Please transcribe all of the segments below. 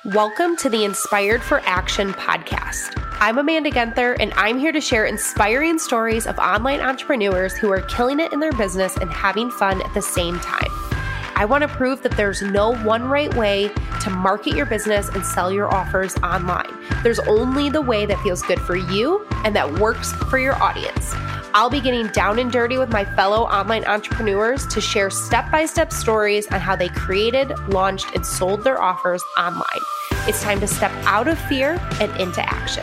Welcome to the Inspired for Action podcast. I'm Amanda Genther, and I'm here to share inspiring stories of online entrepreneurs who are killing it in their business and having fun at the same time. I want to prove that there's no one right way to market your business and sell your offers online. There's only the way that feels good for you and that works for your audience. I'll be getting down and dirty with my fellow online entrepreneurs to share step-by-step stories on how they created, launched, and sold their offers online. It's time to step out of fear and into action.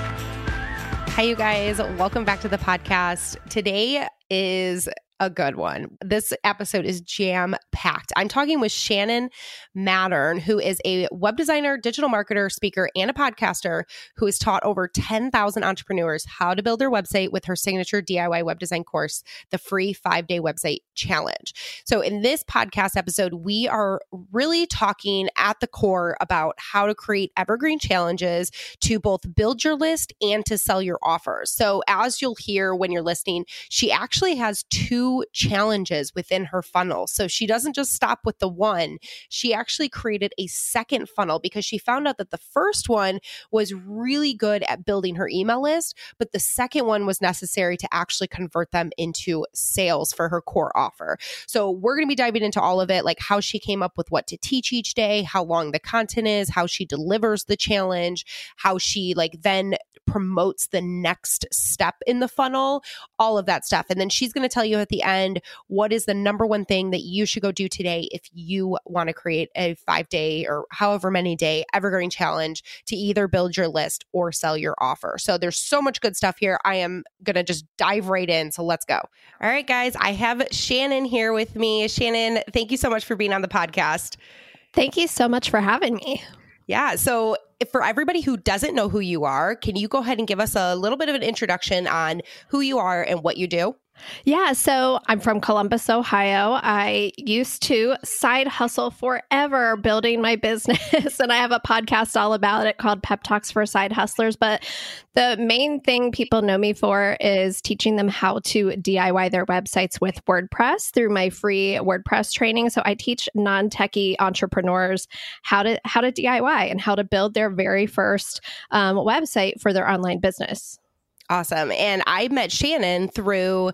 Hi, you guys. Welcome back to the podcast. Today is a good one. This episode is jam-packed. I'm talking with Shannon Mattern, who is a web designer, digital marketer, speaker, and a podcaster who has taught over 10,000 entrepreneurs how to build their website with her signature DIY web design course, the free 5-day website challenge. So in this podcast episode, we are really talking at the core about how to create evergreen challenges to both build your list and to sell your offers. So as you'll hear when you're listening, she actually has 2 challenges within her funnel. So she doesn't just stop with the one. She actually created a second funnel because she found out that the first one was really good at building her email list, but the second one was necessary to actually convert them into sales for her core offer. So we're going to be diving into all of it, like how she came up with what to teach each day, how long the content is, how she delivers the challenge, how she then promotes the next step in the funnel, all of that stuff. And then she's going to tell you at the end, what is the number one thing that you should go do today if you want to create a 5-day or however many day evergreen challenge to either build your list or sell your offer. So there's so much good stuff here. I am going to just dive right in. So let's go. All right, guys, I have Shannon here with me. Shannon, thank you so much for being on the podcast. Thank you so much for having me. Yeah. So for everybody who doesn't know who you are, can you go ahead and give us a little bit of an introduction on who you are and what you do? Yeah, so I'm from Columbus, Ohio. I used to side hustle forever building my business, and I have a podcast all about it called Pep Talks for Side Hustlers. But the main thing people know me for is teaching them how to DIY their websites with WordPress through my free WordPress training. So I teach non-techie entrepreneurs how to DIY and how to build their very first website for their online business. Awesome. And I met Shannon through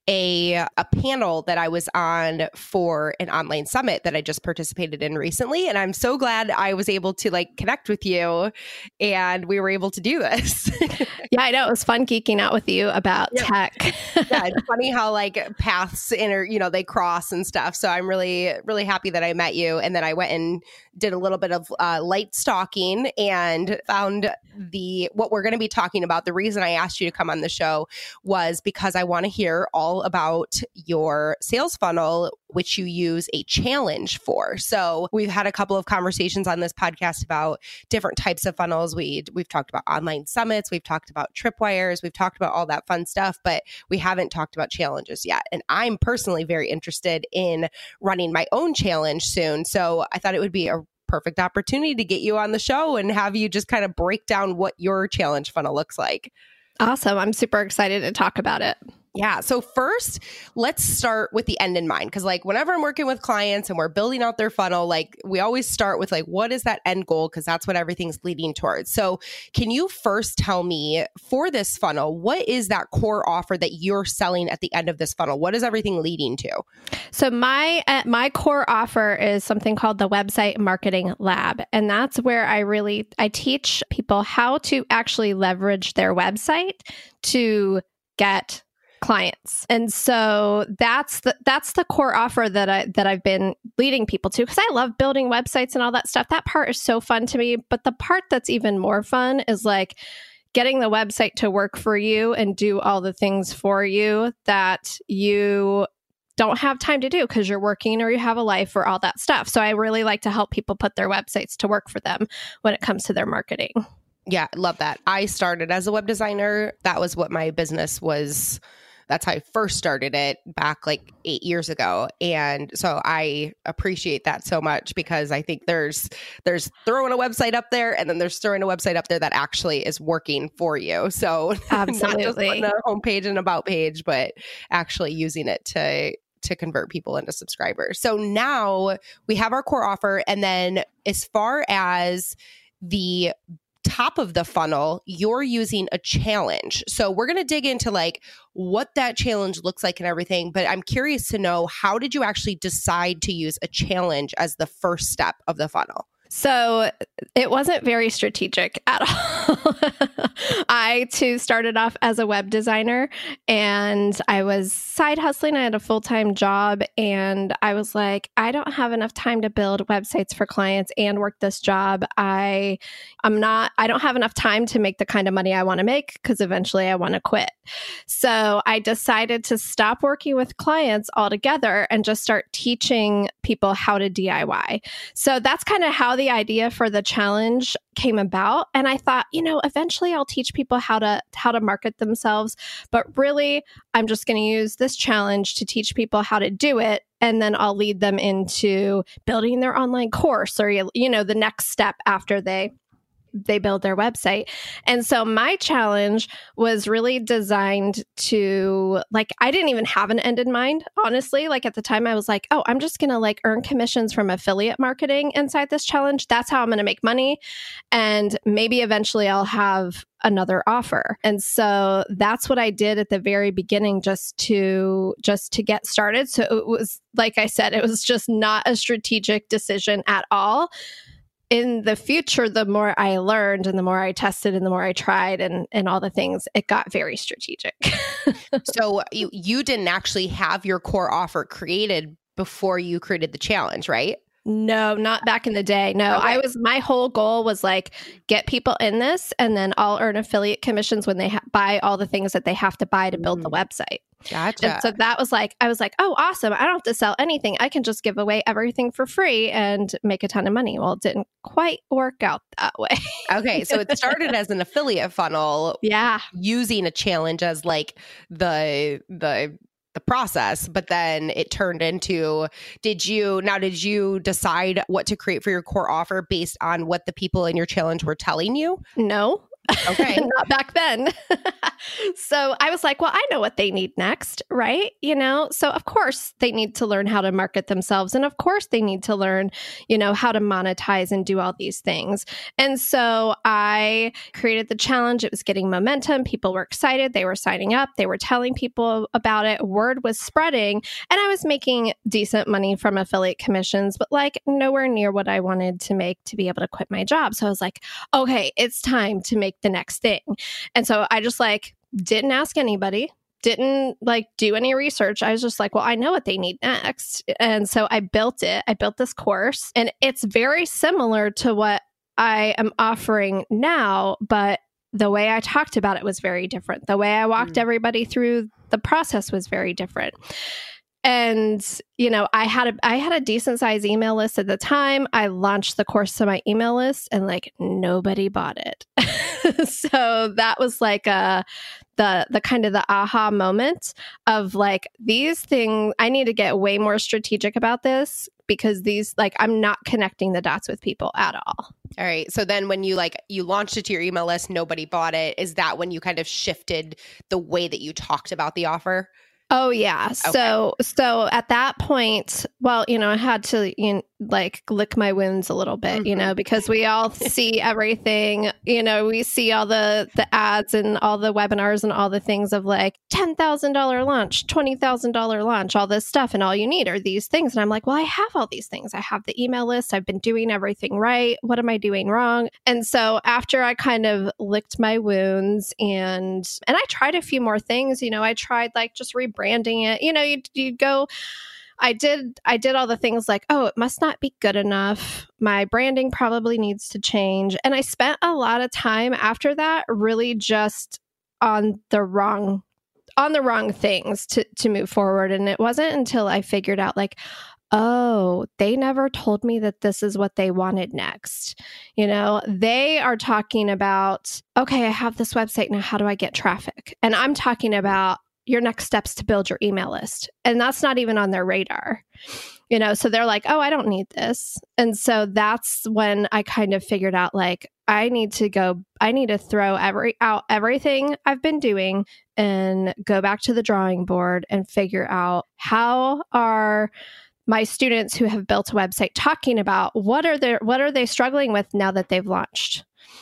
a panel that I was on for an online summit that I just participated in recently. And I'm so glad I was able to connect with you and we were able to do this. Yeah, I know. It was fun geeking out with you about tech. Yeah, it's funny how paths they cross and stuff. So I'm really, really happy that I met you. And then I went and did a little bit of light stalking and found what we're going to be talking about. The reason I asked you to come on the show was because I want to hear all about your sales funnel, which you use a challenge for. So we've had a couple of conversations on this podcast about different types of funnels. We've talked about online summits. We've talked about tripwires. We've talked about all that fun stuff, but we haven't talked about challenges yet. And I'm personally very interested in running my own challenge soon. So I thought it would be a perfect opportunity to get you on the show and have you just kind of break down what your challenge funnel looks like. Awesome. I'm super excited to talk about it. Yeah. So first, let's start with the end in mind. Because whenever I'm working with clients and we're building out their funnel, we always start with what is that end goal? Because that's what everything's leading towards. So can you first tell me for this funnel, what is that core offer that you're selling at the end of this funnel? What is everything leading to? So my core offer is something called the Website Marketing Lab. And that's where I teach people how to actually leverage their website to get clients. And so that's the core offer that I've been leading people to, because I love building websites and all that stuff. That part is so fun to me. But the part that's even more fun is getting the website to work for you and do all the things for you that you don't have time to do because you're working or you have a life or all that stuff. So I really like to help people put their websites to work for them when it comes to their marketing. Yeah, love that. I started as a web designer. That was what my business was. That's how I first started it back 8 years ago. And so I appreciate that so much because I think there's throwing a website up there and then there's throwing a website up there that actually is working for you. So absolutely. Not just on a homepage and about page, but actually using it to convert people into subscribers. So now we have our core offer. And then as far as the top of the funnel, you're using a challenge. So we're going to dig into like what that challenge looks like and everything. But I'm curious to know, how did you actually decide to use a challenge as the first step of the funnel? So it wasn't very strategic at all. I too started off as a web designer and I was side hustling. I had a full-time job and I was like, I don't have enough time to build websites for clients and work this job. I don't have enough time to make the kind of money I want to make because eventually I want to quit. So I decided to stop working with clients altogether and just start teaching people how to DIY. So that's kind of how the idea for the challenge came about. And I thought, eventually I'll teach people how to market themselves. But really, I'm just going to use this challenge to teach people how to do it. And then I'll lead them into building their online course or, the next step after they build their website. And so my challenge was really designed to, I didn't even have an end in mind, honestly. At the time I was like, oh, I'm just going to earn commissions from affiliate marketing inside this challenge. That's how I'm going to make money. And maybe eventually I'll have another offer. And so that's what I did at the very beginning, just to get started. So it was, like I said, it was just not a strategic decision at all. In the future, the more I learned and the more I tested and the more I tried and all the things, it got very strategic. So you didn't actually have your core offer created before you created the challenge, right? No, not back in the day. No, Okay. My whole goal was get people in this and then I'll earn affiliate commissions when they buy all the things that they have to buy to build the website. Gotcha. And so that was I was like, oh, awesome. I don't have to sell anything. I can just give away everything for free and make a ton of money. Well, it didn't quite work out that way. Okay. So it started as an affiliate funnel. Yeah. Using a challenge as the process, but then it turned into, did you decide what to create for your core offer based on what the people in your challenge were telling you? No. Okay. Not back then. So I was like, well, I know what they need next, right? So of course they need to learn how to market themselves. And of course they need to learn, how to monetize and do all these things. And so I created the challenge. It was getting momentum. People were excited. They were signing up. They were telling people about it. Word was spreading. And I was making decent money from affiliate commissions, but nowhere near what I wanted to make to be able to quit my job. So I was like, okay, it's time to make the next thing. And so I just didn't ask anybody, didn't do any research. I was just well, I know what they need next. And so I built it. I built this course and it's very similar to what I am offering now, but the way I talked about it was very different. The way I walked everybody through the process was very different. And, I had a decent sized email list at the time. I launched the course to my email list and nobody bought it. So that was the kind of the aha moment of these things, I need to get way more strategic about this because these, I'm not connecting the dots with people at all. All right. So then when you you launched it to your email list, nobody bought it. Is that when you kind of shifted the way that you talked about the offer? Oh, yeah. Okay. So at that point, well, I had to lick my wounds a little bit, because we all see everything, we see all the ads and all the webinars and all the things of $10,000 launch, $20,000 launch, all this stuff. And all you need are these things. And I'm like, well, I have all these things. I have the email list. I've been doing everything right. What am I doing wrong? And so after I kind of licked my wounds and I tried a few more things, I tried just rebranding it, you go, I did all the things oh, it must not be good enough. My branding probably needs to change. And I spent a lot of time after that really just on the wrong things to move forward. And it wasn't until I figured out oh, they never told me that this is what they wanted next. They are talking about, okay, I have this website now. How do I get traffic? And I'm talking about your next steps to build your email list. And that's not even on their radar, so they're like, oh, I don't need this. And so that's when I kind of figured out I need to throw out everything I've been doing and go back to the drawing board and figure out how are my students who have built a website talking about what are they struggling with now that they've launched,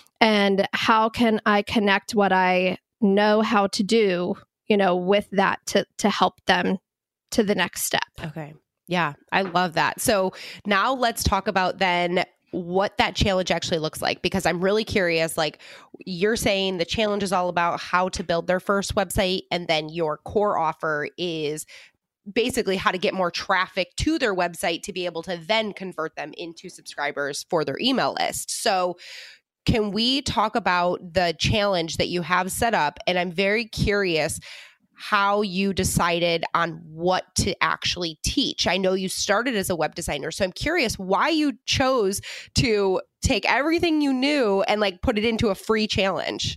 and how can I connect what I know how to do, with that to help them to the next step. Okay. Yeah, I love that. So now let's talk about then what that challenge actually looks like, because I'm really curious. Like, you're saying the challenge is all about how to build their first website, and then your core offer is basically how to get more traffic to their website to be able to then convert them into subscribers for their email list. So can we talk about the challenge that you have set up? And I'm very curious how you decided on what to actually teach. I know you started as a web designer, so I'm curious why you chose to take everything you knew and like put it into a free challenge.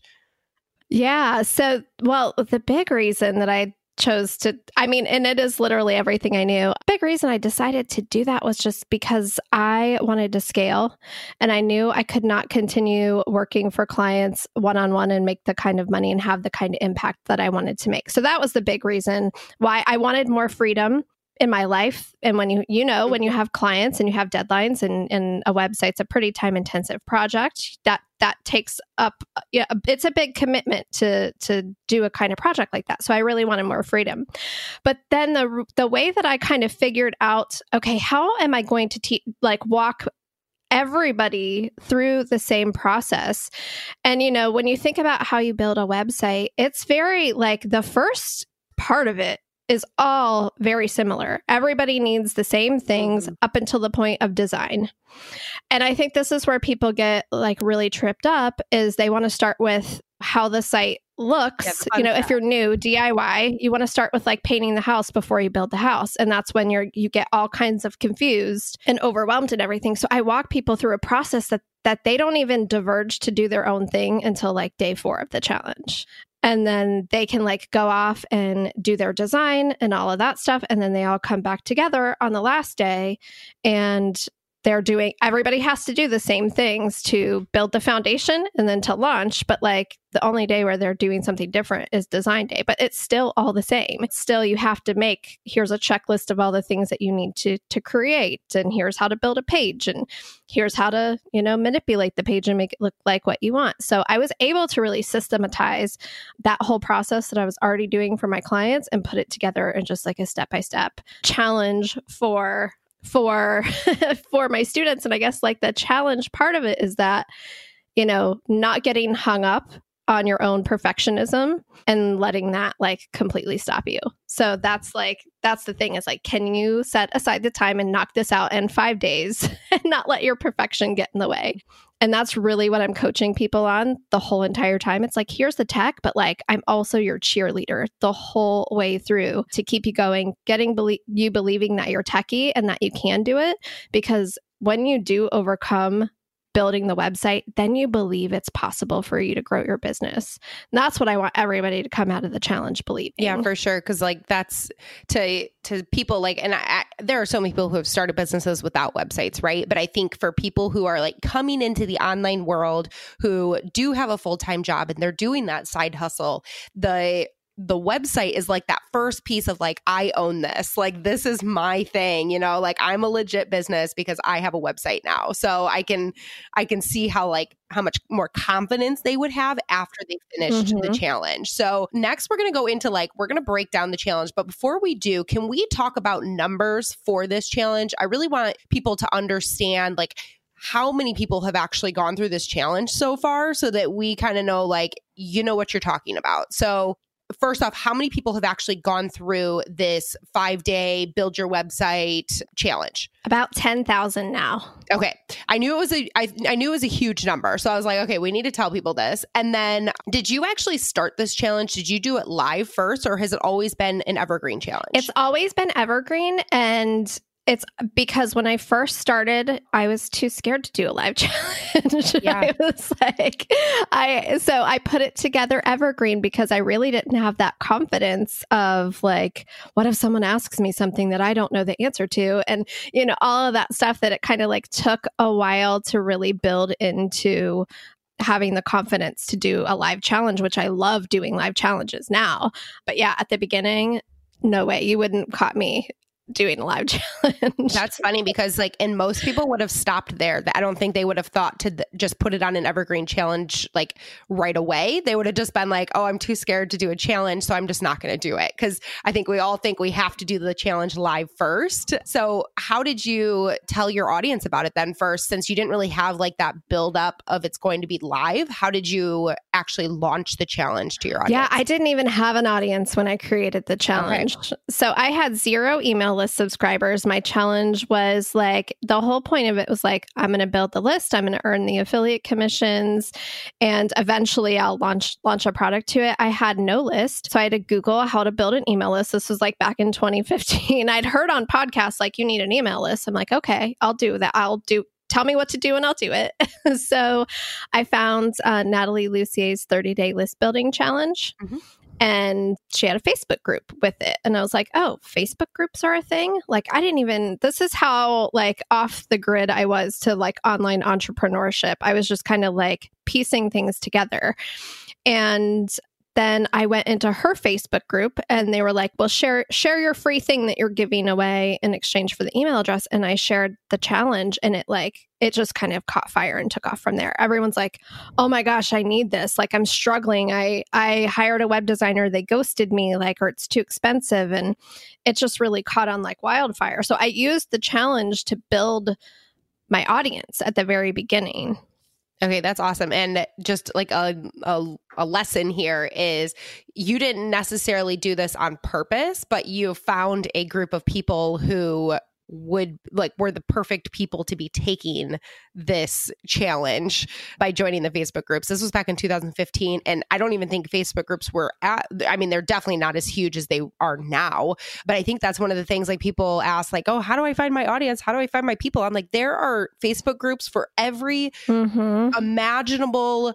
Yeah. So, well, the big reason that I chose to, and it is literally everything I knew. Big reason I decided to do that was just because I wanted to scale, and I knew I could not continue working for clients one-on-one and make the kind of money and have the kind of impact that I wanted to make. So that was the big reason why I wanted more freedom in my life. And when when you have clients and you have deadlines, and a website's a pretty time intensive project, that takes up, it's a big commitment to do a kind of project like that. So I really wanted more freedom. But then the way that I kind of figured out, okay, how am I going to walk everybody through the same process? And, when you think about how you build a website, it's very like the first part of it is all very similar. Everybody needs the same things up until the point of design. And I think this is where people get like really tripped up, is they want to start with how the site looks. If you're new, DIY, you want to start with like painting the house before you build the house. And that's when you get all kinds of confused and overwhelmed and everything. So I walk people through a process that they don't even diverge to do their own thing until like day 4 of the challenge. And then they can like go off and do their design and all of that stuff. And then they all come back together on the last day, and everybody has to do the same things to build the foundation and then to launch. But like the only day where they're doing something different is design day, but it's still all the same. It's still, you have to here's a checklist of all the things that you need to create. And here's how to build a page. And here's how to, manipulate the page and make it look like what you want. So I was able to really systematize that whole process that I was already doing for my clients and put it together in just like a step-by-step challenge for my students. And I guess like the challenge part of it is that, not getting hung up on your own perfectionism and letting that like completely stop you. So that's the thing, is like, can you set aside the time and knock this out in 5 days and not let your perfection get in the way? And that's really what I'm coaching people on the whole entire time. It's like, here's the tech, but like, I'm also your cheerleader the whole way through to keep you going, you believing that you're techie and that you can do it. Because when you do overcome building the website, then you believe it's possible for you to grow your business. And that's what I want everybody to come out of the challenge believing. Yeah, for sure. Because like that's to people like, and there are so many people who have started businesses without websites, right? But I think for people who are like coming into the online world, who do have a full-time job and they're doing that side hustle, the website is like that first piece of like, I own this, like, this is my thing, like I'm a legit business because I have a website now. So I can see how much more confidence they would have after they finished the challenge. So next we're going to go into we're going to break down the challenge. But before we do, can we talk about numbers for this challenge? I really want people to understand how many people have actually gone through this challenge so far, so that we kind of know, what you're talking about. So first off, how many people have actually gone through this 5-day build your website challenge? About 10,000 now. Okay. I knew it was a huge number. So I was like, okay, we need to tell people this. And then did you actually start this challenge? Did you do it live first, or has it always been an evergreen challenge? It's always been evergreen. And it's because when I first started, I was too scared to do a live challenge. Yeah. So I put it together evergreen because I really didn't have that confidence of what if someone asks me something that I don't know the answer to? And, all of that stuff that it kind of took a while to really build into having the confidence to do a live challenge, which I love doing live challenges now. But yeah, at the beginning, no way, you wouldn't caught me doing a live challenge. That's funny because and most people would have stopped there. I don't think they would have thought to just put it on an evergreen challenge like right away. They would have just been like, oh, I'm too scared to do a challenge, so I'm just not going to do it. Because I think we all think we have to do the challenge live first. So how did you tell your audience about it then first, since you didn't really have like that buildup of it's going to be live? How did you actually launch the challenge to your audience? Yeah, I didn't even have an audience when I created the challenge. Okay. So I had 0 email list subscribers. My challenge was like, the whole point of it was like, I'm going to build the list, I'm going to earn the affiliate commissions, and eventually I'll launch a product to it. I had no list. So I had to Google how to build an email list. This was like back in 2015. I'd heard on podcasts, like, you need an email list. I'm like, okay, I'll do that. Tell me what to do and I'll do it. So I found Natalie Lucier's 30-day list building challenge. Mm-hmm. And she had a Facebook group with it. And I was like, oh, Facebook groups are a thing? Like, this is how like off the grid I was to like online entrepreneurship. I was just kind of like piecing things together. And then I went into her Facebook group and they were like, well, share your free thing that you're giving away in exchange for the email address. And I shared the challenge and it just kind of caught fire and took off from there. Everyone's like, oh my gosh, I need this. Like, I'm struggling. I hired a web designer. They ghosted me, or it's too expensive. And it just really caught on like wildfire. So I used the challenge to build my audience at the very beginning. Okay, that's awesome. And just like a lesson here is you didn't necessarily do this on purpose, but you found a group of people who were the perfect people to be taking this challenge by joining the Facebook groups. This was back in 2015. And I don't even think Facebook groups they're definitely not as huge as they are now. But I think that's one of the things like people ask like, oh, how do I find my audience? How do I find my people? I'm like, there are Facebook groups for every imaginable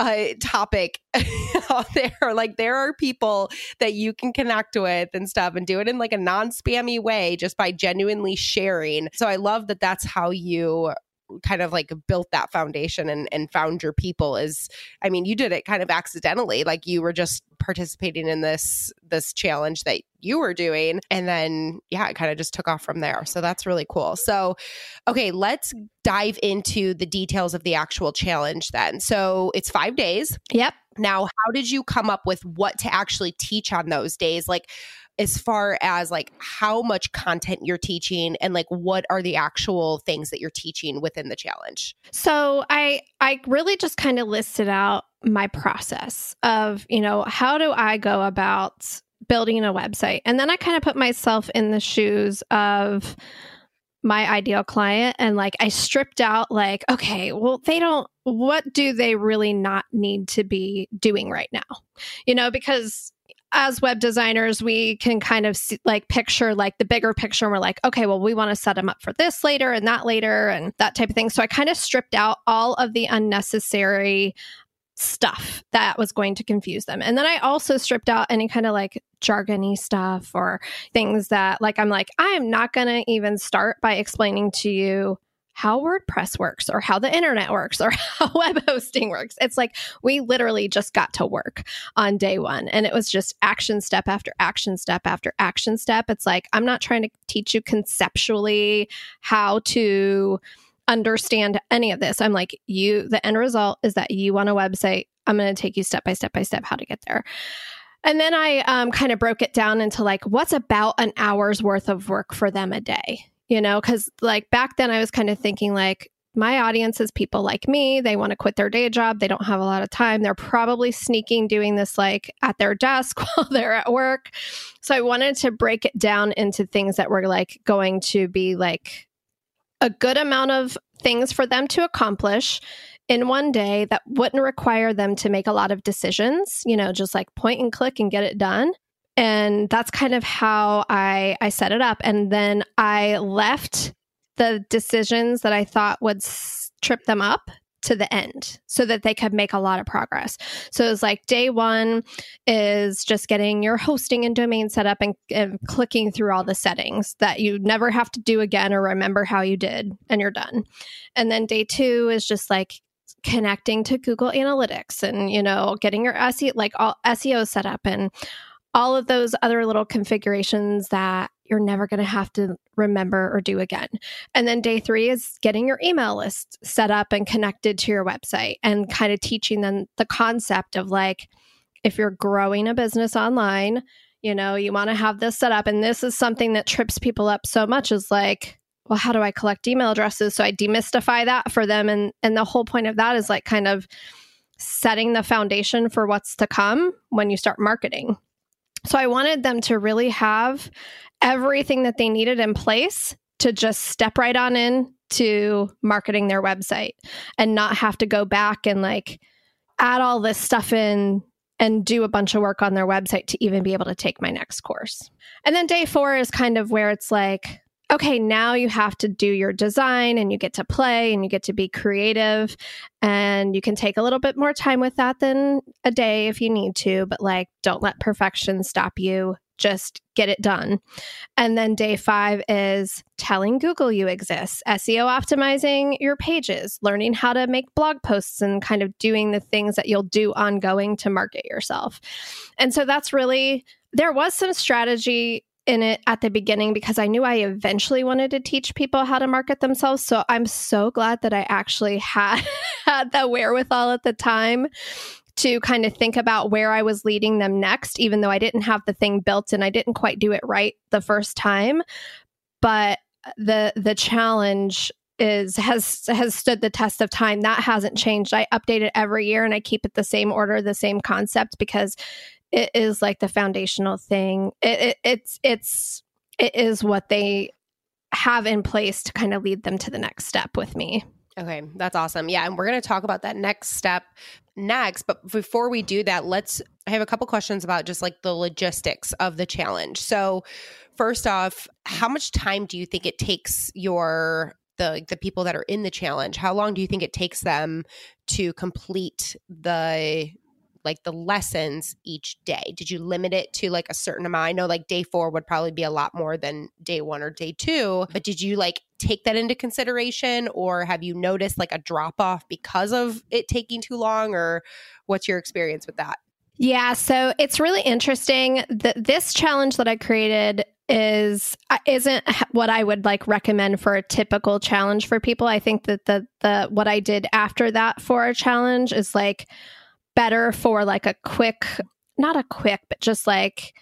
topic out there. Like, there are people that you can connect with and stuff and do it in like a non-spammy way just by genuinely sharing. So I love that that's how you kind of like built that foundation and found your people. You did it kind of accidentally. Like, you were just participating in this challenge that you were doing. And then, it kind of just took off from there. So that's really cool. So, okay, let's dive into the details of the actual challenge then. So it's 5 days. Yep. Now, how did you come up with what to actually teach on those days? Like, as far as like how much content you're teaching and like what are the actual things that you're teaching within the challenge? So I really just kind of listed out my process of, how do I go about building a website? And then I kind of put myself in the shoes of my ideal client. And like, I stripped out like, okay, well, what do they really not need to be doing right now? Because as web designers, we can kind of picture like the bigger picture. And we're like, okay, well, we want to set them up for this later and that type of thing. So I kind of stripped out all of the unnecessary stuff that was going to confuse them. And then I also stripped out any kind of like jargony stuff or things that I am not going to even start by explaining to you how WordPress works or how the internet works or how web hosting works. It's like we literally just got to work on day one. And it was just action step after action step after action step. It's like, I'm not trying to teach you conceptually how to understand any of this. I'm like, the end result is that you want a website. I'm going to take you step by step how to get there. And then I kind of broke it down into like, what's about an hour's worth of work for them a day? Because like back then I was kind of thinking like, my audience is people like me. They want to quit their day job. They don't have a lot of time. They're probably sneaking doing this like at their desk while they're at work. So I wanted to break it down into things that were like going to be like a good amount of things for them to accomplish in one day that wouldn't require them to make a lot of decisions, just like point and click and get it done. And that's kind of how I set it up. And then I left the decisions that I thought would trip them up to the end so that they could make a lot of progress. So it was like day one is just getting your hosting and domain set up and clicking through all the settings that you never have to do again or remember how you did, and you're done. And then day two is just like connecting to Google Analytics and, getting your SEO, like all SEO set up and all of those other little configurations that you're never going to have to remember or do again. And then day 3 is getting your email list set up and connected to your website and kind of teaching them the concept of like, if you're growing a business online, you know, you want to have this set up. And this is something that trips people up so much is like, well, how do I collect email addresses? So I demystify that for them. And the whole point of that is like kind of setting the foundation for what's to come when you start marketing. So I wanted them to really have everything that they needed in place to just step right on in to marketing their website and not have to go back and like add all this stuff in and do a bunch of work on their website to even be able to take my next course. And then day 4 is kind of where it's like, okay, now you have to do your design and you get to play and you get to be creative and you can take a little bit more time with that than a day if you need to, but like, don't let perfection stop you. Just get it done. And then day 5 is telling Google you exist, SEO optimizing your pages, learning how to make blog posts and kind of doing the things that you'll do ongoing to market yourself. And so that's really, there was some strategy in it at the beginning because I knew I eventually wanted to teach people how to market themselves. So I'm so glad that I actually had the wherewithal at the time to kind of think about where I was leading them next, even though I didn't have the thing built and I didn't quite do it right the first time. But the challenge has stood the test of time. That hasn't changed. I update it every year and I keep it the same order, the same concept, because it is like the foundational thing. It is what they have in place to kind of lead them to the next step with me. Okay, that's awesome. Yeah, and we're going to talk about that next step next. But before we do that, I have a couple questions about just like the logistics of the challenge. So first off, how much time do you think it takes the people that are in the challenge? How long do you think it takes them to complete the lessons each day? Did you limit it to like a certain amount? I know like day 4 would probably be a lot more than day 1 or day 2, but did you like take that into consideration, or have you noticed like a drop off because of it taking too long, or what's your experience with that? Yeah, so it's really interesting that this challenge that I created isn't what I would like recommend for a typical challenge for people. I think that the what I did after that for a challenge is like better for like but just like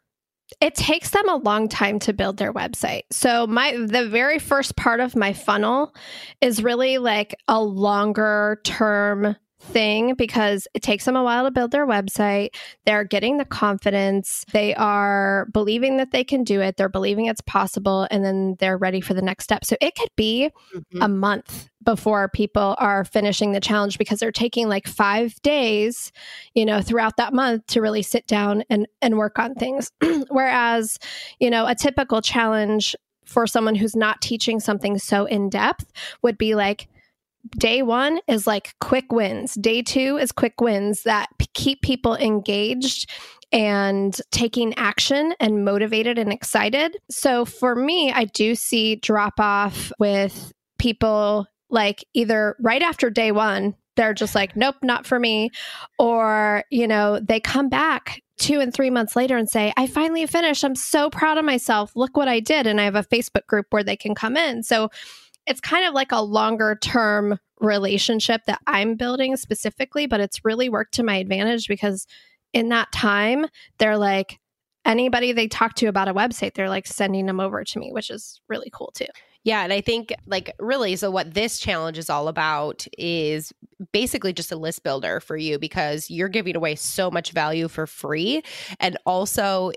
it takes them a long time to build their website. So the very first part of my funnel is really like a longer term thing because it takes them a while to build their website. They're getting the confidence. They are believing that they can do it. They're believing it's possible. And then they're ready for the next step. So it could be a month before people are finishing the challenge because they're taking like 5 days, throughout that month to really sit down and work on things. Whereas, a typical challenge for someone who's not teaching something so in depth would be like, day 1 is like quick wins. Day 2 is quick wins that keep people engaged and taking action and motivated and excited. So for me, I do see drop off with people like either right after day 1, they're just like, nope, not for me. Or, they come back 2 and 3 months later and say, I finally finished. I'm so proud of myself. Look what I did. And I have a Facebook group where they can come in. So it's kind of like a longer term relationship that I'm building specifically, but it's really worked to my advantage because in that time, they're like, anybody they talk to about a website, they're like sending them over to me, which is really cool too. Yeah. And I think like really, so what this challenge is all about is basically just a list builder for you because you're giving away so much value for free. And also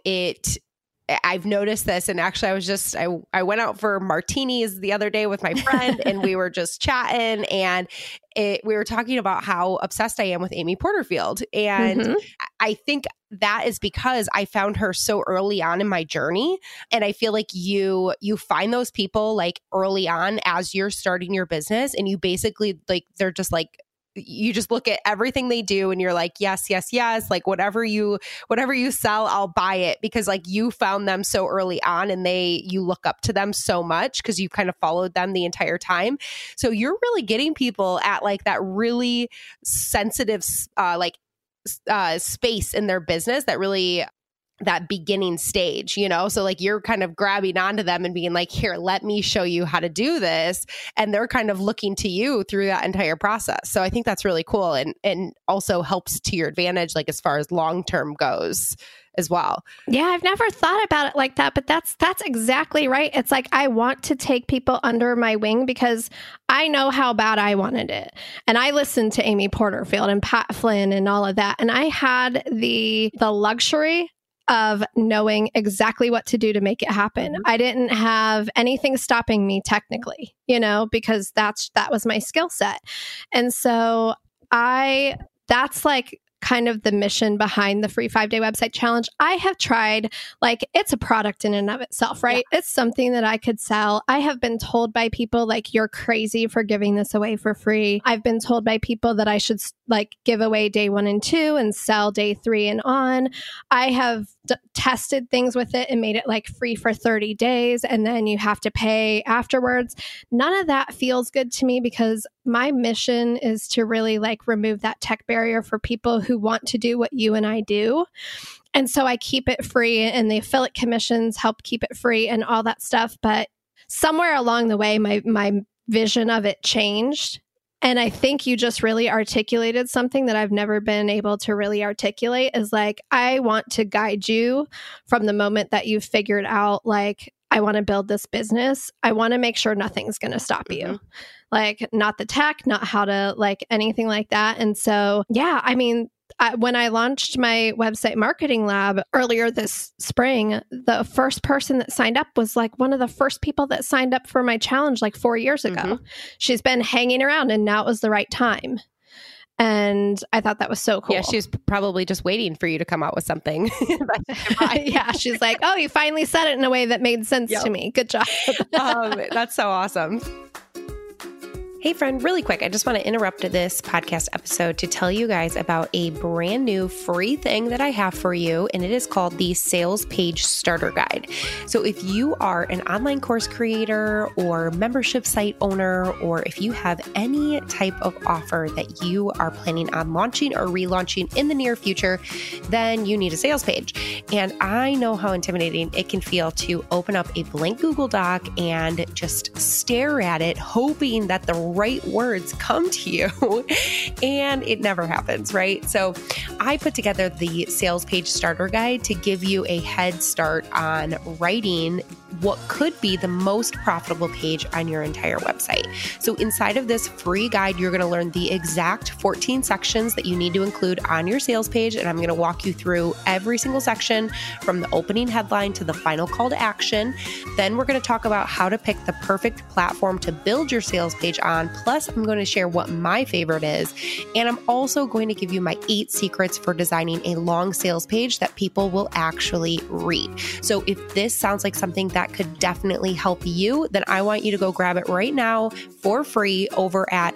I've noticed this, and actually I went out for martinis the other day with my friend and we were just chatting and we were talking about how obsessed I am with Amy Porterfield. And I think that is because I found her so early on in my journey. And I feel like you find those people like early on as you're starting your business and you basically like, they're just like, you just look at everything they do and you're like, yes, yes, yes. Like whatever you sell, I'll buy it because like you found them so early on and you look up to them so much because you've kind of followed them the entire time. So you're really getting people at like that really sensitive, space in their business that really that beginning stage, So like you're kind of grabbing onto them and being like, here, let me show you how to do this. And they're kind of looking to you through that entire process. So I think that's really cool and also helps to your advantage, like as far as long-term goes as well. Yeah, I've never thought about it like that, but that's exactly right. It's like I want to take people under my wing because I know how bad I wanted it. And I listened to Amy Porterfield and Pat Flynn and all of that. And I had the luxury of knowing exactly what to do to make it happen. I didn't have anything stopping me technically, because that was my skill set. And so that's like kind of the mission behind the free 5-day website challenge. I have tried, like, it's a product in and of itself, right? Yeah. It's something that I could sell. I have been told by people like, you're crazy for giving this away for free. I've been told by people that I should like give away day 1 and 2 and sell day 3 and on. I have tested things with it and made it like free for 30 days and then you have to pay afterwards. None of that feels good to me because my mission is to really like remove that tech barrier for people who want to do what you and I do. And so I keep it free and the affiliate commissions help keep it free and all that stuff. But somewhere along the way, my vision of it changed. And I think you just really articulated something that I've never been able to really articulate is like, I want to guide you from the moment that you've figured out, like, I want to build this business. I want to make sure nothing's going to stop you. Like, not the tech, not how to, like, anything like that. And so, yeah, I mean, when I launched my website marketing lab earlier this spring, the first person that signed up was like one of the first people that signed up for my challenge like 4 years ago. She's been hanging around and now it was the right time. And I thought that was so cool. Yeah, she was probably just waiting for you to come out with something. Yeah, she's like, oh, you finally said it in a way that made sense to me. Good job. That's so awesome. Hey friend, really quick, I just want to interrupt this podcast episode to tell you guys about a brand new free thing that I have for you, and it is called the Sales Page Starter Guide. So if you are an online course creator or membership site owner, or if you have any type of offer that you are planning on launching or relaunching in the near future, then you need a sales page. And I know how intimidating it can feel to open up a blank Google Doc and just stare at it, hoping that the right words come to you, and it never happens, right? So I put together the Sales Page Starter Guide to give you a head start on writing what could be the most profitable page on your entire website. So inside of this free guide, you're going to learn the exact 14 sections that you need to include on your sales page, and I'm going to walk you through every single section from the opening headline to the final call to action. Then we're going to talk about how to pick the perfect platform to build your sales page on. Plus, I'm going to share what my favorite is. And I'm also going to give you my 8 secrets for designing a long sales page that people will actually read. So if this sounds like something that could definitely help you, then I want you to go grab it right now for free over at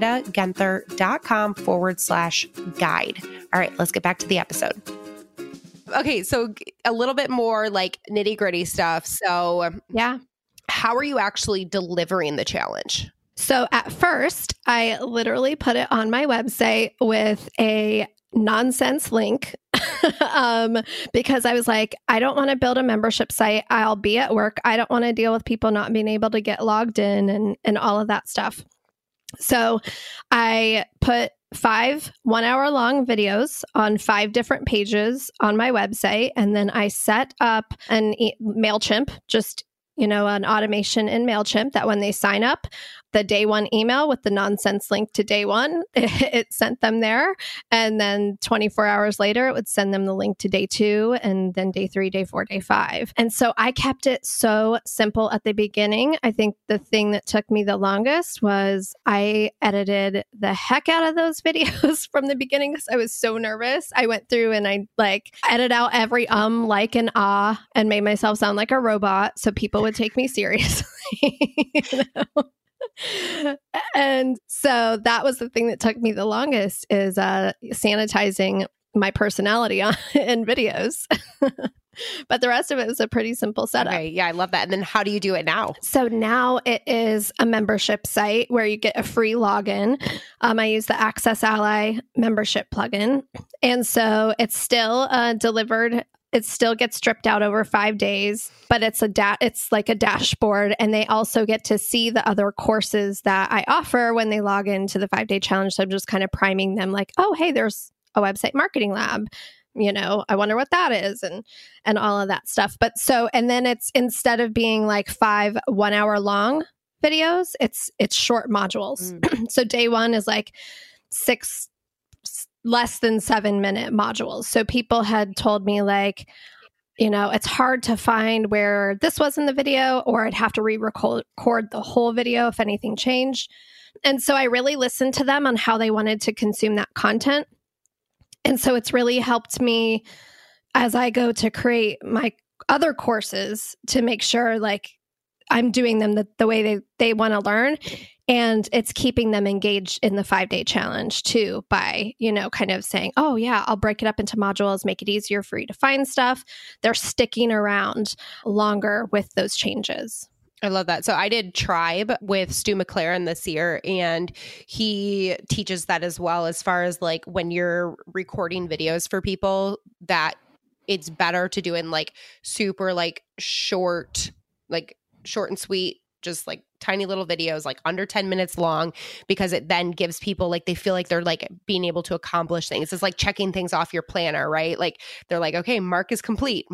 amandagenther.com/guide. All right, let's get back to the episode. Okay, so a little bit more like nitty gritty stuff. So yeah, how are you actually delivering the challenge? So at first, I literally put it on my website with a nonsense link because I was like, I don't want to build a membership site. I'll be at work. I don't want to deal with people not being able to get logged in and all of that stuff. So I put 5 1-hour-long videos on 5 different pages on my website. And then I set up an MailChimp, just an automation in MailChimp that when they sign up, the day 1 email with the nonsense link to day 1, it sent them there. And then 24 hours later, it would send them the link to day 2 and then day 3, day 4, day 5. And so I kept it so simple at the beginning. I think the thing that took me the longest was I edited the heck out of those videos from the beginning because I was so nervous. I went through and I edited out every like and ah and made myself sound like a robot so people would take me seriously. And so that was the thing that took me the longest is sanitizing my personality in videos. But the rest of it was a pretty simple setup. Okay, yeah, I love that. And then how do you do it now? So now it is a membership site where you get a free login. I use the Access Ally membership plugin. And so it's still delivered It still gets stripped out over 5 days, but it's like a dashboard. And they also get to see the other courses that I offer when they log into the 5-day challenge. So I'm just kind of priming them like, oh, hey, there's a website marketing lab. I wonder what that is and all of that stuff. And then it's, instead of being like 5 1-hour long videos, it's short modules. So day 1 is like 6 less than 7-minute modules. So people had told me like, it's hard to find where this was in the video, or I'd have to re-record the whole video if anything changed. And so I really listened to them on how they wanted to consume that content. And so it's really helped me as I go to create my other courses to make sure like I'm doing them the way they want to learn. And it's keeping them engaged in the 5-day challenge too by, kind of saying, oh yeah, I'll break it up into modules, make it easier for you to find stuff. They're sticking around longer with those changes. I love that. So I did Tribe with Stu McLaren this year, and he teaches that as well, as far as like when you're recording videos for people, that it's better to do in like super like short and sweet, just like tiny little videos, like under 10 minutes long, because it then gives people like, they feel like they're like being able to accomplish things. It's like checking things off your planner, right? Like they're like, okay, mark is complete,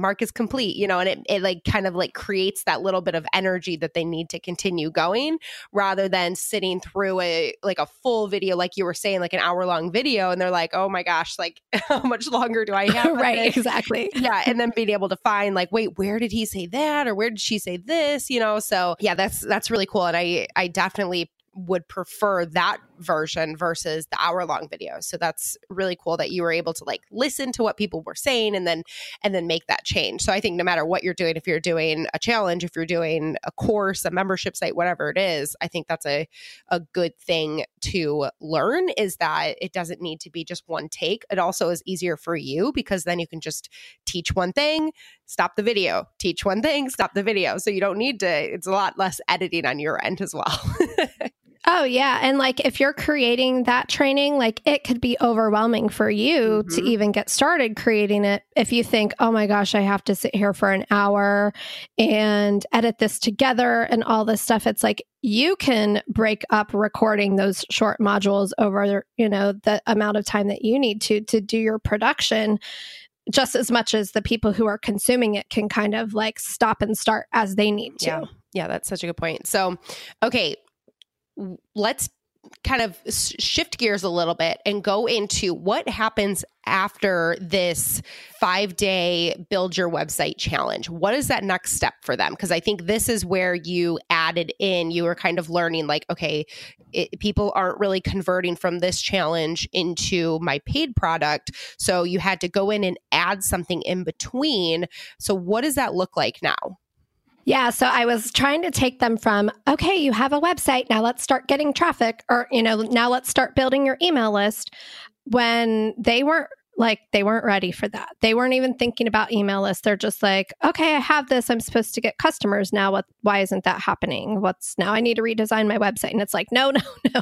and it like kind of like creates that little bit of energy that they need to continue going, rather than sitting through a full video, like you were saying, like an hour-long video, and they're like, oh my gosh, like how much longer do I have? Right, exactly. Yeah, and then being able to find like, wait, where did he say that, or where did she say this? So yeah, that's really cool. And I definitely would prefer that version versus the hour-long video. So that's really cool that you were able to like listen to what people were saying and then make that change. So I think no matter what you're doing, if you're doing a challenge, if you're doing a course, a membership site, whatever it is, I think that's a good thing to learn, is that it doesn't need to be just one take. It also is easier for you, because then you can just teach one thing, stop the video, teach one thing, stop the video. So you don't need to, it's a lot less editing on your end as well. Oh, yeah. And like if you're creating that training, like it could be overwhelming for you to even get started creating it. If you think, oh my gosh, I have to sit here for an hour and edit this together and all this stuff. It's like you can break up recording those short modules over, the amount of time that you need to do your production, just as much as the people who are consuming it can kind of like stop and start as they need to. Yeah, that's such a good point. So, okay. Let's kind of shift gears a little bit and go into what happens after this 5-day build your website challenge. What is that next step for them? Because I think this is where you added in, you were kind of learning like, okay, people aren't really converting from this challenge into my paid product. So you had to go in and add something in between. So what does that look like now? Yeah. So I was trying to take them from, okay, you have a website. Now let's start getting traffic, or, now let's start building your email list, when they weren't ready for that. They weren't even thinking about email lists. They're just like, okay, I have this. I'm supposed to get customers now. Why isn't that happening? Now I need to redesign my website. And it's like, no.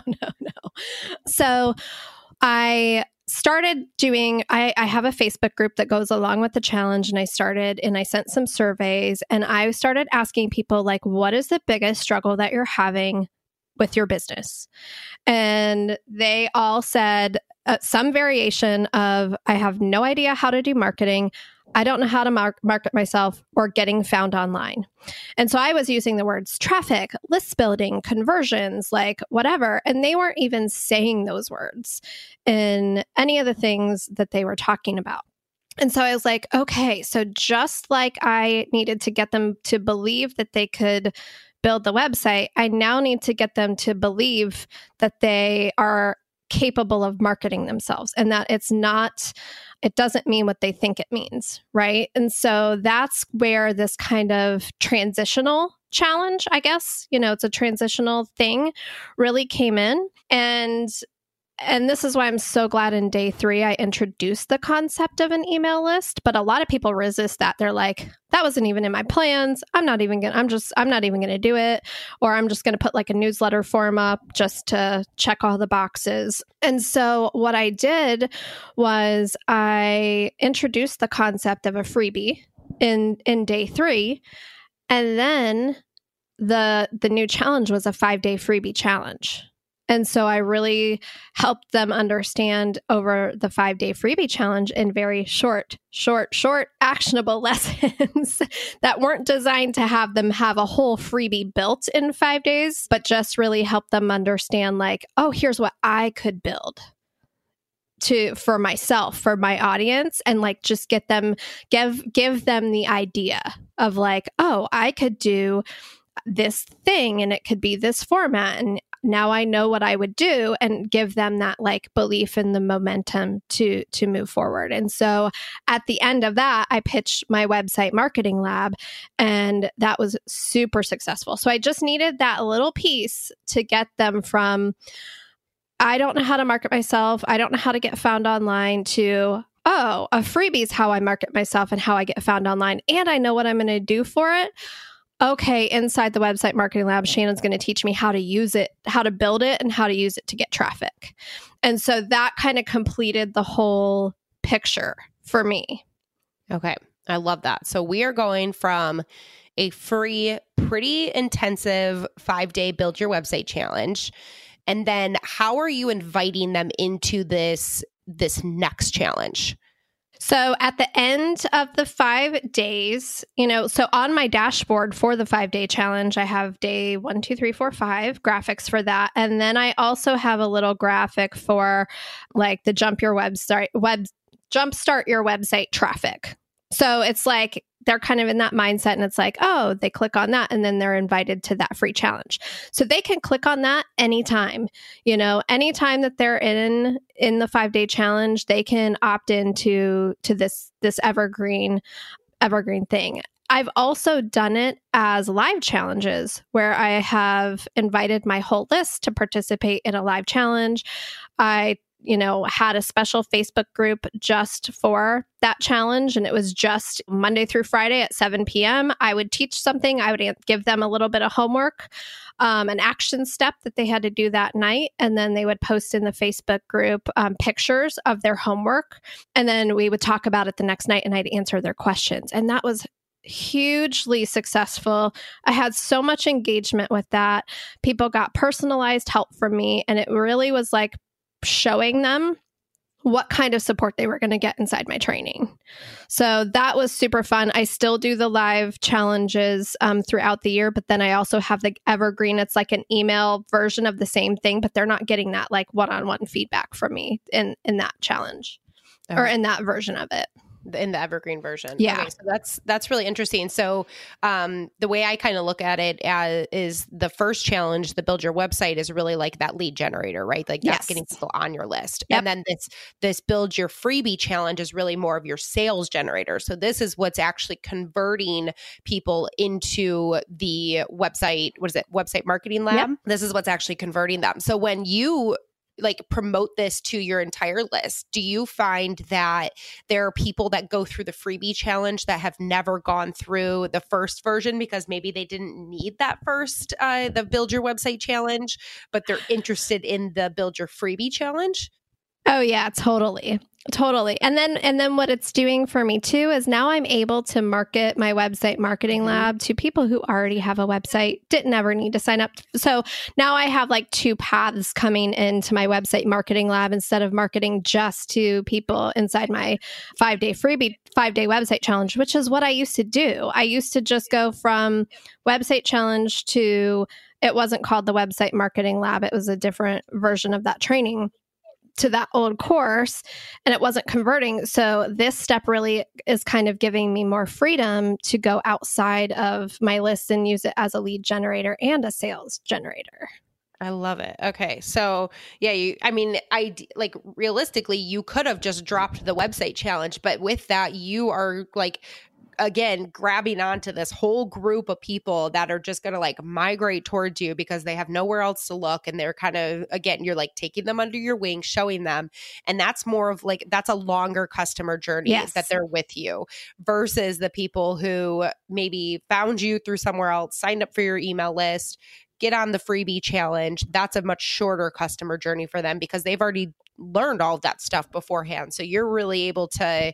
So I started doing, I have a Facebook group that goes along with the challenge, and I sent some surveys, and I started asking people like, what is the biggest struggle that you're having with your business? And they all said some variation of, I have no idea how to do marketing. I don't know how to market myself, or getting found online. And so I was using the words traffic, list building, conversions, like whatever. And they weren't even saying those words in any of the things that they were talking about. And so I was like, okay, so just like I needed to get them to believe that they could build the website, I now need to get them to believe that they are capable of marketing themselves, and that it doesn't mean what they think it means, right? And so that's where this kind of transitional challenge, I guess, it's a transitional thing, really came in. And And this is why I'm so glad in day 3, I introduced the concept of an email list, but a lot of people resist that. They're like, that wasn't even in my plans. I'm not even going to do it. Or I'm just going to put like a newsletter form up just to check all the boxes. And so what I did was I introduced the concept of a freebie in day 3. And then the new challenge was a 5-day freebie challenge. And so I really helped them understand over the 5-day freebie challenge in very short, actionable lessons that weren't designed to have them have a whole freebie built in 5 days, but just really help them understand like, oh, here's what I could build for myself, for my audience, and like just give them the idea of like, oh, I could do this thing and it could be this format, and now I know what I would do, and give them that like belief in the momentum to move forward. And so at the end of that, I pitched my website marketing lab, and that was super successful. So I just needed that little piece to get them from, I don't know how to market myself, I don't know how to get found online, to, oh, a freebie is how I market myself and how I get found online, and I know what I'm going to do for it. Okay, inside the website marketing lab, Shannon's going to teach me how to use it, how to build it, and how to use it to get traffic. And so that kind of completed the whole picture for me. Okay, I love that. So we are going from a free, pretty intensive 5-day build your website challenge. And then how are you inviting them into this next challenge? So at the end of the 5 days, so on my dashboard for the 5-day challenge, I have day 1, 2, 3, 4, 5 graphics for that. And then I also have a little graphic for like the jumpstart your website traffic. So it's like they're kind of in that mindset, and it's like, oh, they click on that and then they're invited to that free challenge. So they can click on that anytime, anytime that they're in the 5-day challenge, they can opt into this evergreen thing. I've also done it as live challenges where I have invited my whole list to participate in a live challenge. I had a special Facebook group just for that challenge. And it was just Monday through Friday at 7 p.m. I would teach something. I would give them a little bit of homework, an action step that they had to do that night. And then they would post in the Facebook group pictures of their homework. And then we would talk about it the next night, and I'd answer their questions. And that was hugely successful. I had so much engagement with that. People got personalized help from me. And it really was like showing them what kind of support they were going to get inside my training. So that was super fun. I still do the live challenges throughout the year, but then I also have the evergreen. It's like an email version of the same thing, but they're not getting that like one-on-one feedback from me in that challenge or in that version of it. In the evergreen version. Yeah. Okay, so that's really interesting. So the way I kind of look at it is the first challenge, the build your website, is really like that lead generator, right? Like that's getting people on your list. Yep. And then this build your freebie challenge is really more of your sales generator. So this is what's actually converting people into the website. What is it? Website marketing lab. Yep. This is what's actually converting them. So when you like promote this to your entire list, do you find that there are people that go through the freebie challenge that have never gone through the first version because maybe they didn't need that first, the build your website challenge, but they're interested in the build your freebie challenge? Oh yeah, totally. And then what it's doing for me too is now I'm able to market my website marketing lab to people who already have a website, didn't ever need to sign up. So now I have like 2 paths coming into my website marketing lab instead of marketing just to people inside my 5-day website challenge, which is what I used to do. I used to just go from website challenge to, it wasn't called the website marketing lab. It was a different version of that training, to that old course, and it wasn't converting. So this step really is kind of giving me more freedom to go outside of my list and use it as a lead generator and a sales generator. I love it. Okay. So yeah, realistically, you could have just dropped the website challenge, but with that, you are like again, grabbing onto this whole group of people that are just going to like migrate towards you because they have nowhere else to look. And they're kind of, again, you're like taking them under your wing, showing them. And that's more of like, that's a longer customer journey that they're with you versus the people who maybe found you through somewhere else, signed up for your email list, get on the freebie challenge. That's a much shorter customer journey for them because they've already learned all of that stuff beforehand. So you're really able to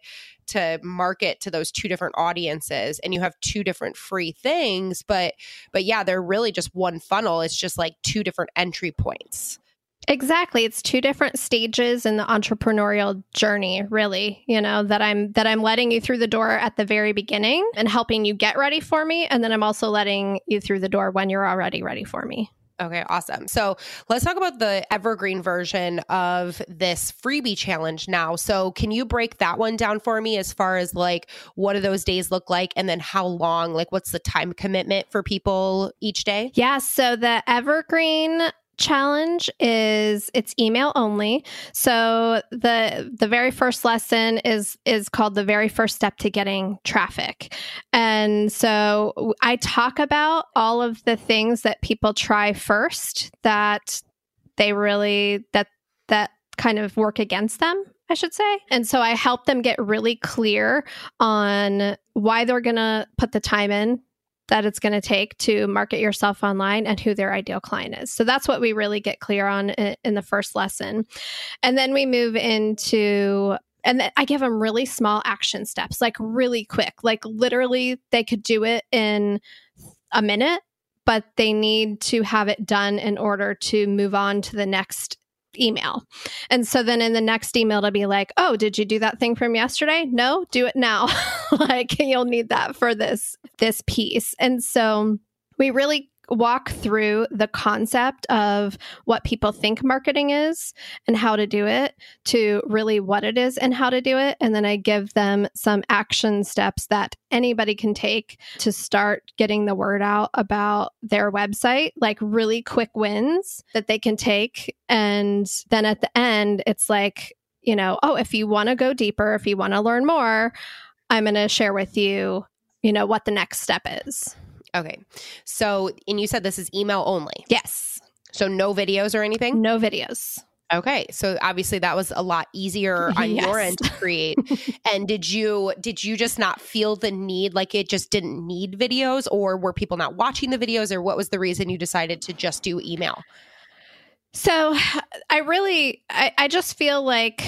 market to those two different audiences, and you have two different free things. But yeah, they're really just one funnel. It's just like two different entry points. Exactly. It's two different stages in the entrepreneurial journey, really, that I'm letting you through the door at the very beginning and helping you get ready for me. And then I'm also letting you through the door when you're already ready for me. Okay, awesome. So let's talk about the evergreen version of this freebie challenge now. So can you break that one down for me as far as like, what do those days look like? And then how long, like what's the time commitment for people each day? Yeah. So the evergreen challenge it's email only. So the very first lesson is called the very first step to getting traffic. And so I talk about all of the things that people try first that they really that kind of work against them, I should say. And so I help them get really clear on why they're going to put the time in that it's going to take to market yourself online and who their ideal client is. So that's what we really get clear on in the first lesson. And then we move into, and then I give them really small action steps, like really quick, like literally they could do it in a minute, but they need to have it done in order to move on to the next email. And so then in the next email, it'll be like, oh, did you do that thing from yesterday? No, do it now. Like you'll need that for this piece. And so we really walk through the concept of what people think marketing is and how to do it to really what it is and how to do it. And then I give them some action steps that anybody can take to start getting the word out about their website, like really quick wins that they can take. And then at the end, it's like, oh, if you want to go deeper, if you want to learn more, I'm going to share with you, what the next step is. Okay. So, and you said this is email only. Yes. So no videos or anything? No videos. Okay. So obviously that was a lot easier on your end to create. And did you just not feel the need, like it just didn't need videos, or were people not watching the videos, or what was the reason you decided to just do email? So I just feel like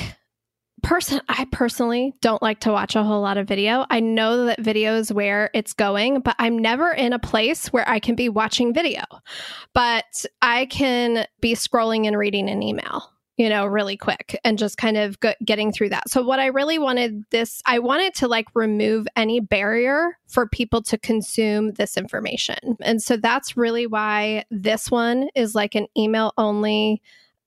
I personally don't like to watch a whole lot of video. I know that video is where it's going, but I'm never in a place where I can be watching video. But I can be scrolling and reading an email, really quick and just kind of getting through that. So what I really wanted I wanted to like remove any barrier for people to consume this information. And so that's really why this one is like an email only,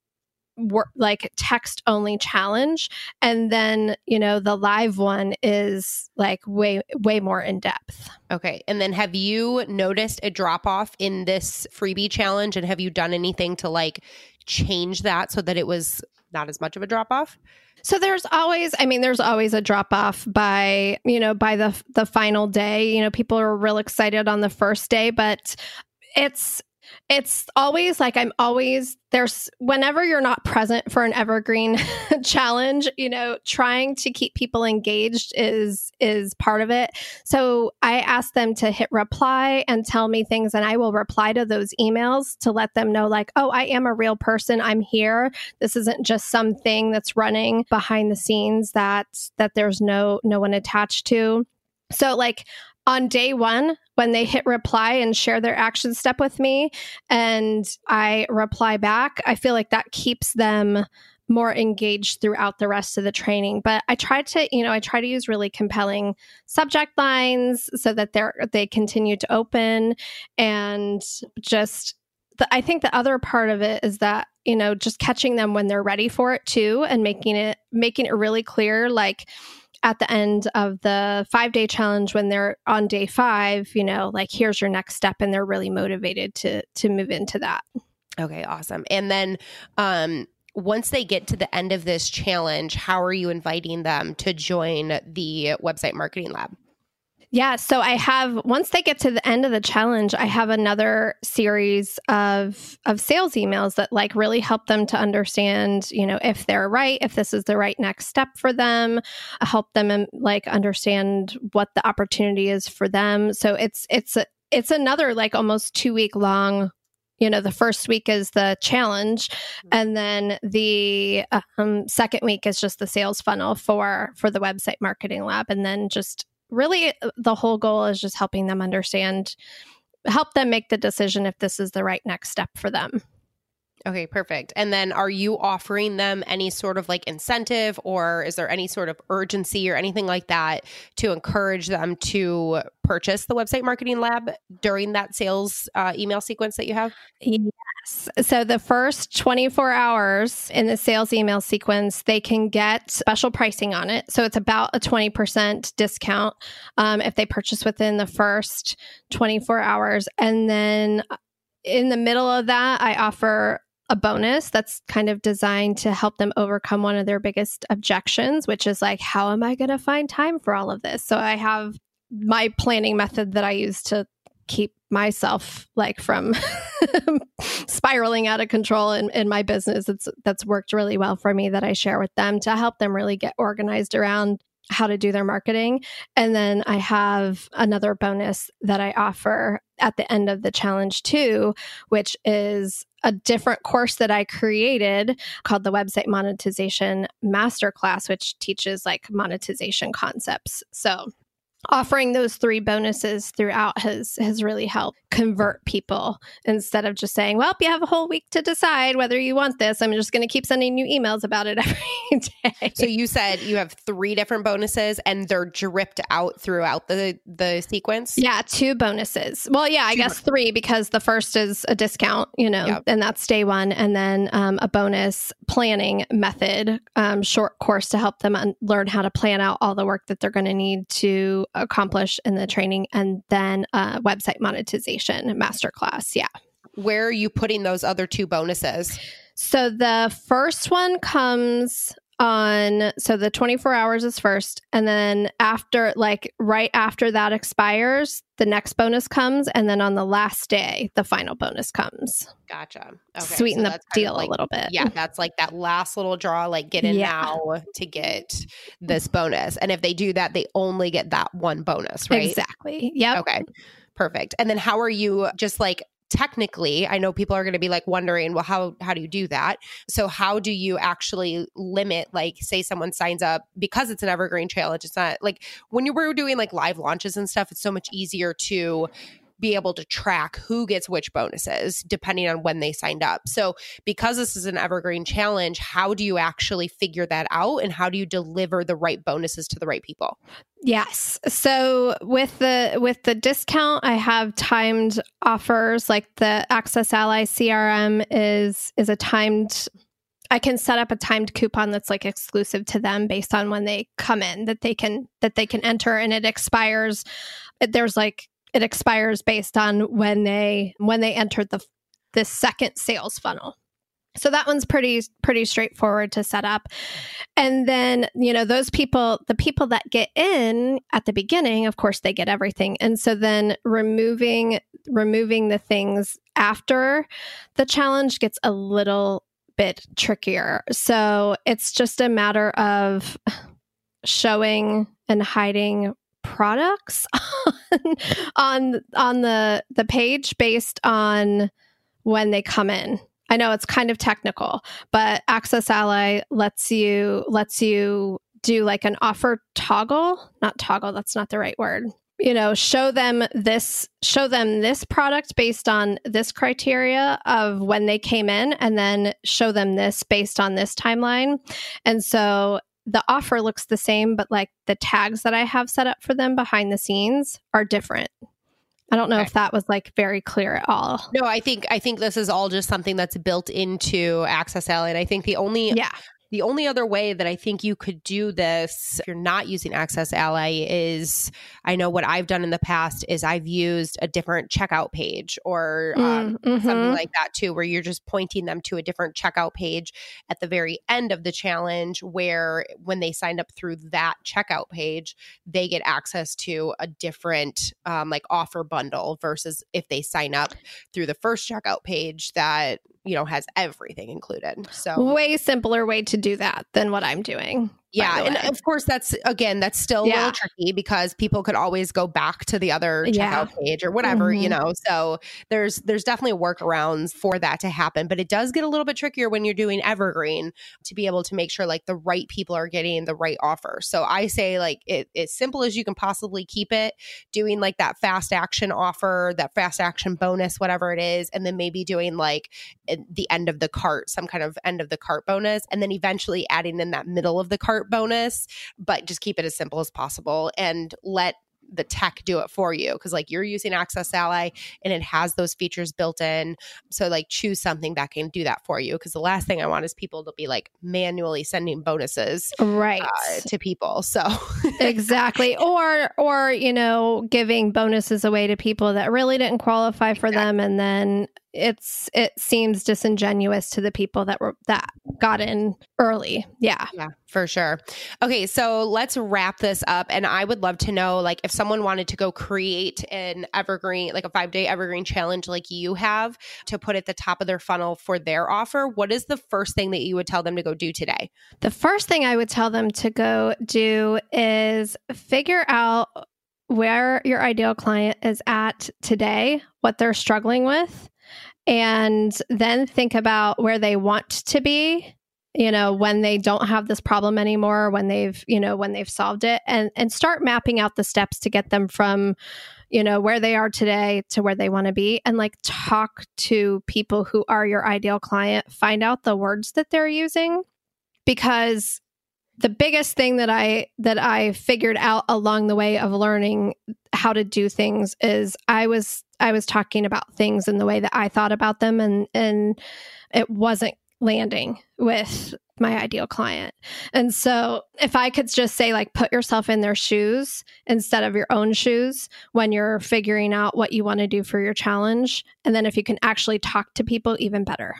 like text only challenge. And then, the live one is like way more in depth. Okay. And then have you noticed a drop off in this freebie challenge? And have you done anything to like change that so that it was not as much of a drop off? So there's always a drop off by the final day. People are real excited on the first day, but it's always like there's whenever you're not present for an evergreen challenge, trying to keep people engaged is part of it. So I ask them to hit reply and tell me things, and I will reply to those emails to let them know like, oh, I am a real person. I'm here. This isn't just something that's running behind the scenes that there's no one attached to. So like on day one, when they hit reply and share their action step with me and I reply back, I feel like that keeps them more engaged throughout the rest of the training. But I try to use really compelling subject lines so that they continue to open. And just I think the other part of it is that, just catching them when they're ready for it too, and making it really clear, like at the end of the 5-day challenge, when they're on day 5, like here's your next step, and they're really motivated to move into that. Okay, awesome. And then once they get to the end of this challenge, how are you inviting them to join the Website Marketing Lab? Yeah. So I have, once they get to the end of the challenge, I have another series of sales emails that like really help them to understand, if they're right, if this is the right next step for them, help them like understand what the opportunity is for them. So it's another like almost 2-week long. The first week is the challenge, and then the second week is just the sales funnel for the Website Marketing Lab, and then just really the whole goal is just helping them understand, help them make the decision if this is the right next step for them. Okay, perfect. And then are you offering them any sort of like incentive, or is there any sort of urgency or anything like that to encourage them to purchase the Website Marketing Lab during that sales email sequence that you have? Yes. So the first 24 hours in the sales email sequence, they can get special pricing on it. So it's about a 20% discount if they purchase within the first 24 hours. And then in the middle of that, I offer a bonus that's kind of designed to help them overcome one of their biggest objections, which is like, how am I going to find time for all of this? So I have my planning method that I use to keep myself like from spiraling out of control in my business. That's worked really well for me, that I share with them to help them really get organized around how to do their marketing. And then I have another bonus that I offer at the end of the challenge too, which is a different course that I created called the Website Monetization Masterclass, which teaches like monetization concepts. So offering those 3 bonuses throughout has really helped convert people, instead of just saying, well, you have a whole week to decide whether you want this. I'm just going to keep sending you emails about it every day. So you said you have 3 different bonuses and they're dripped out throughout the sequence? Yeah, 2 bonuses. Well, yeah, I guess 3, because the first is a discount, and that's day 1. And then a bonus planning method, short course to help them learn how to plan out all the work that they're going to need to accomplish in the training, and then website monetization masterclass. Yeah. Where are you putting those other 2 bonuses? So the first one comes on, so the 24 hours is first, and then after, like right after that expires, the next bonus comes, and then on the last day, the final bonus comes. Gotcha. Okay. Sweeten the deal like, a little bit. Yeah, that's like that last little draw, like get in now to get this bonus. And if they do that, they only get that one bonus, right? Exactly. Yep. Okay. Perfect. And then how are you just like technically, I know people are going to be like wondering, well, how do you do that? So how do you actually limit, like say someone signs up because it's an evergreen challenge? It's not like when you were doing like live launches and stuff, it's so much easier to be able to track who gets which bonuses depending on when they signed up. So because this is an evergreen challenge, how do you actually figure that out, and how do you deliver the right bonuses to the right people? Yes. So with the discount, I have timed offers, like the Access Ally CRM is a timed, I can set up a timed coupon that's like exclusive to them based on when they come in, that they can enter, and it expires. It expires based on when they entered the second sales funnel. So that one's pretty straightforward to set up. And then, those people, the people that get in at the beginning, of course, they get everything. And so then removing the things after the challenge gets a little bit trickier. So it's just a matter of showing and hiding products on the page based on when they come in. I know it's kind of technical, but Access Ally lets you do like an offer toggle, not toggle, that's not the right word. Show them this product based on this criteria of when they came in, and then show them this based on this timeline. And so the offer looks the same, but like the tags that I have set up for them behind the scenes are different. I don't know if that was like very clear at all. No, I think this is all just something that's built into Access Ally. And I think the only The only other way that I think you could do this if you're not using Access Ally is, I know what I've done in the past is I've used a different checkout page or something like that too, where you're just pointing them to a different checkout page at the very end of the challenge, where when they signed up through that checkout page, they get access to a different like offer bundle versus if they sign up through the first checkout page that, you know, has everything included. So way simpler way to do that than what I'm doing. Yeah. And of course, that's still a little tricky because people could always go back to the other checkout page or whatever, you know, so there's definitely workarounds for that to happen, but it does get a little bit trickier when you're doing evergreen to be able to make sure like the right people are getting the right offer. So I say like as simple as you can possibly keep it, doing like that fast action offer, that fast action bonus, whatever it is, and then maybe doing like the end of the cart, some kind of end of the cart bonus, and then eventually adding in that middle of the cart bonus, but just keep it as simple as possible and let the tech do it for you. Cause like you're using Access Ally and it has those features built in. So like choose something that can do that for you. Cause the last thing I want is people to be like manually sending bonuses to people. So exactly. Or, you know, giving bonuses away to people that really didn't qualify for them. And then it seems disingenuous to the people that got in early. Yeah, for sure. Okay. So let's wrap this up. And I would love to know, like, if someone wanted to go create an evergreen, like a 5-day evergreen challenge, like you have to put at the top of their funnel for their offer, what is the first thing that you would tell them to go do today? The first thing I would tell them to go do is figure out where your ideal client is at today, what they're struggling with, and then think about where they want to be, you know, when they don't have this problem anymore, when they've solved it, and start mapping out the steps to get them from, you know, where they are today to where they want to be, and like talk to people who are your ideal client, find out the words that they're using, because the biggest thing that I figured out along the way of learning how to do things is I was talking about things in the way that I thought about them, and it wasn't landing with my ideal client. And so if I could just say, like, put yourself in their shoes instead of your own shoes when you're figuring out what you want to do for your challenge. And then if you can actually talk to people, even better.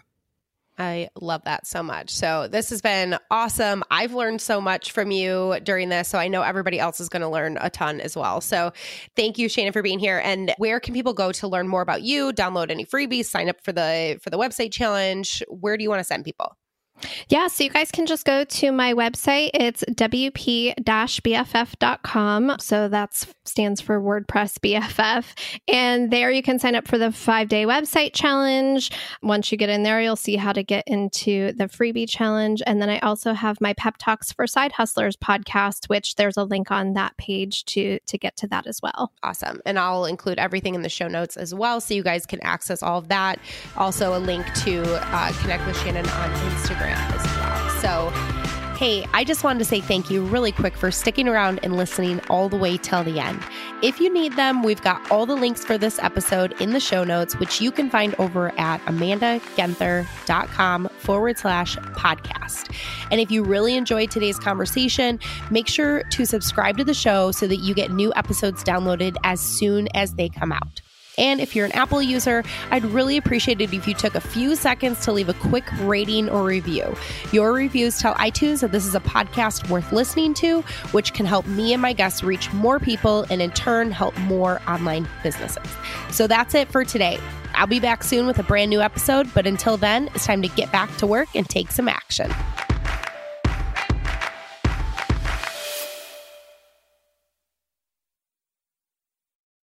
I love that so much. So this has been awesome. I've learned so much from you during this. So I know everybody else is going to learn a ton as well. So thank you, Shannon, for being here. And where can people go to learn more about you, download any freebies, sign up for the website challenge? Where do you want to send people? Yeah, so you guys can just go to my website. It's wp-bff.com. So that stands for WordPress BFF. And there you can sign up for the 5-day website challenge. Once you get in there, you'll see how to get into the freebie challenge. And then I also have my Pep Talks for Side Hustlers podcast, which there's a link on that page to get to that as well. Awesome. And I'll include everything in the show notes as well, so you guys can access all of that. Also a link to connect with Shannon on Instagram as well. So, hey, I just wanted to say thank you really quick for sticking around and listening all the way till the end. If you need them, we've got all the links for this episode in the show notes, which you can find over at amandagenther.com/podcast. And if you really enjoyed today's conversation, make sure to subscribe to the show so that you get new episodes downloaded as soon as they come out. And if you're an Apple user, I'd really appreciate it if you took a few seconds to leave a quick rating or review. Your reviews tell iTunes that this is a podcast worth listening to, which can help me and my guests reach more people and in turn help more online businesses. So that's it for today. I'll be back soon with a brand new episode, but until then, it's time to get back to work and take some action.